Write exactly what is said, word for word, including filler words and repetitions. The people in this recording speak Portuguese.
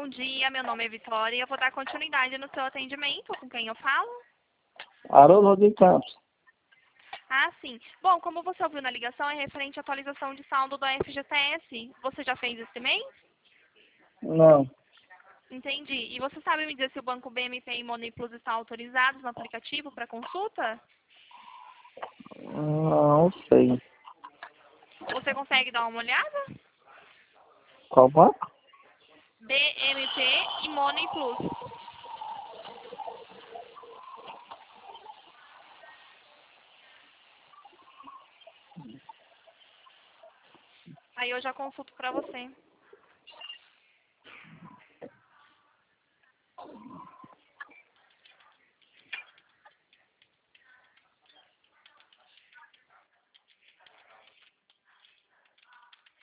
Bom dia, meu nome é Vitória e eu vou dar continuidade no seu atendimento. Com quem eu falo? Haroldo Rodrigues Campos. Ah, sim. Bom, como você ouviu na ligação, é referente à atualização de saldo do F G T S. Você já fez esse mês? Não, Entendi. E você sabe me dizer se o Banco B M T e Money Plus estão autorizados no aplicativo para consulta? não sei. Você consegue dar uma olhada? Qual banco? B M T e Money Plus. Aí eu já consulto para você.